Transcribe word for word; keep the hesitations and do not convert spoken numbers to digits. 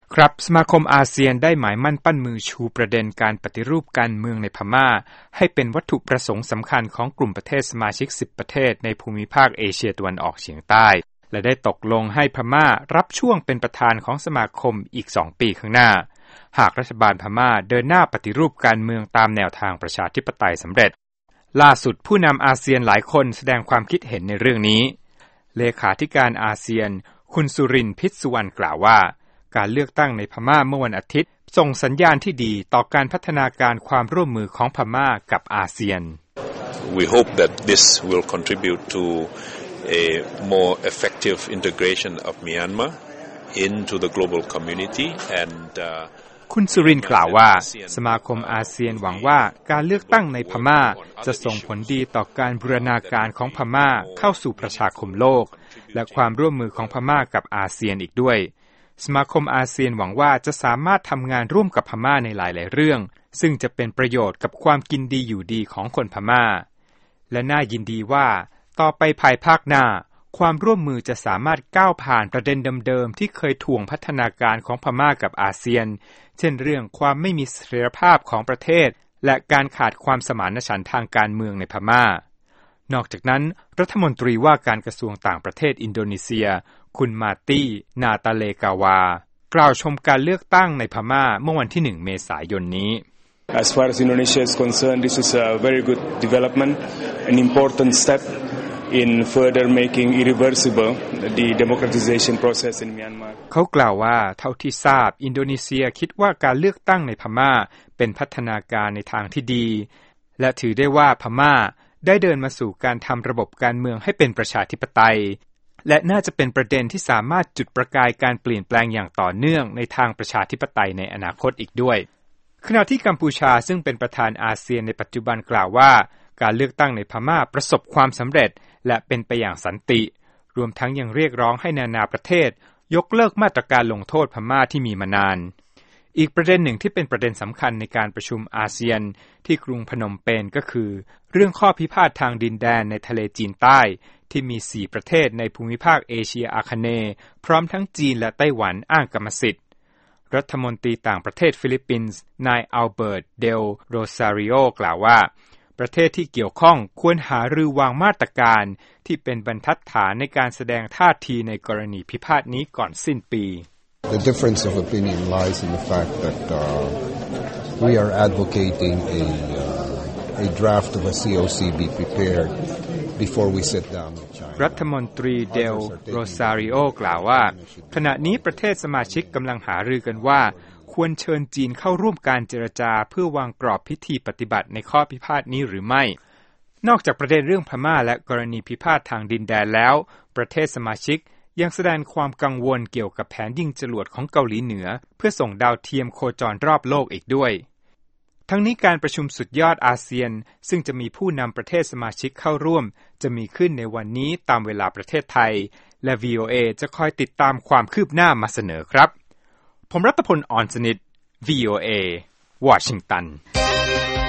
ครับสมาคมอาเซียนได้หมายมั่นปั้นมือชูประเด็นการปฏิรูปการเมืองในพม่าให้เป็นวัตถุประสงค์สำคัญของกลุ่มประเทศสมาชิกสิบประเทศในภูมิภาคเอเชียตะวันออกเฉียงใต้และได้ตกลงให้พม่ารับช่วงเป็นประธานของสมาคมอีกสองปีข้างหน้าหากรัฐบาลพม่าเดินหน้าปฏิรูปการเมืองตามแนวทางประชาธิปไตยสำเร็จล่าสุดผู้นำอาเซียนหลายคนแสดงความคิดเห็นในเรื่องนี้เลขาธิการอาเซียนคุณสุรินทร์พิษสุวรรณกล่าวว่าการเลือกตั้งในพม่าเมื่อวันอาทิตย์ส่งสัญญาณที่ดีต่อการพัฒนาการความร่วมมือของพม่ากับอาเซียน We hope that this will contribute to a more effective integration of Myanmar into the global community and uh, คุณสุรินทร์กล่าวว่าสมาคมอาเซียนหวังว่าการเลือกตั้งในพม่าจะส่งผลดีต่อการบูรณาการของพม่าเข้าสู่ประชาคมโลกและความร่วมมือของพม่ากับอาเซียนอีกด้วยสมาคมอาเซียนหวังว่าจะสามารถทำงานร่วมกับพม่าในหลายๆเรื่องซึ่งจะเป็นประโยชน์กับความกินดีอยู่ดีของคนพม่าและน่ายินดีว่าต่อไปภายภาคหน้าความร่วมมือจะสามารถก้าวผ่านประเด็นเดิมๆที่เคยถ่วงพัฒนาการของพม่ากับอาเซียนเช่นเรื่องความไม่มีเสถียรภาพของประเทศและการขาดความสมานฉันท์ทางการเมืองในพม่านอกจากนั้นรัฐมนตรีว่าการกระทรวงต่างประเทศอินโดนีเซียคุณมาตี้นาตาเลกาวากล่าวชมการเลือกตั้งในพม่าเมื่อวันที่หนึ่งเมษายนนี้ As far as Indonesia is concerned, this is a very good development, an important step in further making irreversible the democratization process in Myanmar. เขากล่าวว่าเท่าที่ทราบอินโดนีเซียคิดว่าการเลือกตั้งในพม่าเป็นพัฒนาการในทางที่ดีและถือได้ว่าพม่าได้เดินมาสู่การทำระบบการเมืองให้เป็นประชาธิปไตยและน่าจะเป็นประเด็นที่สามารถจุดประกายการเปลี่ยนแปลงอย่างต่อเนื่องในทางประชาธิปไตยในอนาคตอีกด้วยขณะที่กัมพูชาซึ่งเป็นประธานอาเซียนในปัจจุบันกล่าวว่าการเลือกตั้งในพม่าประสบความสำเร็จและเป็นไปอย่างสันติรวมทั้งยังเรียกร้องให้นานาประเทศยกเลิกมาตรการลงโทษพม่าที่มีมานานอีกประเด็นหนึ่งที่เป็นประเด็นสำคัญในการประชุมอาเซียนที่กรุงพนมเปญก็คือเรื่องข้อพิพาททางดินแดนในทะเลจีนใต้ที่มีสี่ประเทศในภูมิภาคเอเชียอาคเนย์พร้อมทั้งจีนและไต้หวันอ้างกรรมสิทธิ์รัฐมนตรีต่างประเทศฟิลิปปินส์นายอัลเบิร์ตเดลโรซาริโอกล่าวว่าประเทศที่เกี่ยวข้องควรหารือวางมาตรการที่เป็นบรรทัดฐานในการแสดงท่าทีในกรณีพิพาทนี้ก่อนสิ้นปี The difference of opinion lies in the fact that uh, we are advocating a uh, a draft of a ซี โอ ซี be prepared before we sit down with China รัฐมนตรีเดลโรซาริโอกล่าวว่าขณะนี้ประเทศสมาชิกกำลังหารือกันว่าควรเชิญจีนเข้าร่วมการเจรจาเพื่อวางกรอบพิธีปฏิบัติในข้อพิพาทนี้หรือไม่นอกจากประเด็นเรื่องพม่าและกรณีพิพาททางดินแดนแล้วประเทศสมาชิกยังแสดงความกังวลเกี่ยวกับแผนยิงจรวดของเกาหลีเหนือเพื่อส่งดาวเทียมโคจรรอบโลกอีกด้วยทั้งนี้การประชุมสุดยอดอาเซียนซึ่งจะมีผู้นำประเทศสมาชิกเข้าร่วมจะมีขึ้นในวันนี้ตามเวลาประเทศไทยและ วี โอ เอ จะคอยติดตามความคืบหน้ามาเสนอครับผมรัตพล อ่อนสนิท วี โอ เอ วอชิงตัน